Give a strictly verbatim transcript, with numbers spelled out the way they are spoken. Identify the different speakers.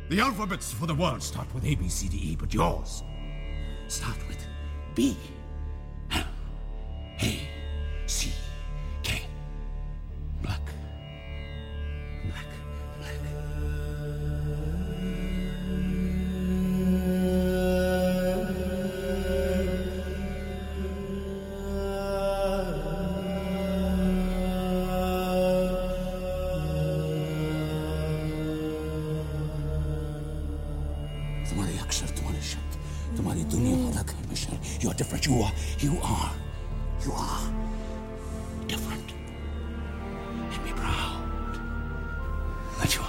Speaker 1: The alphabets for the world start with A, B, C, D, E, but yours start with B. L, A, C, K. Black. Black. Black. तुम्हारे अक्षर, तुम्हारे शब्द, तुम्हारी दुनिया अलग है Michelle. You are different. You are, you are, you are different. Make me proud. But you are.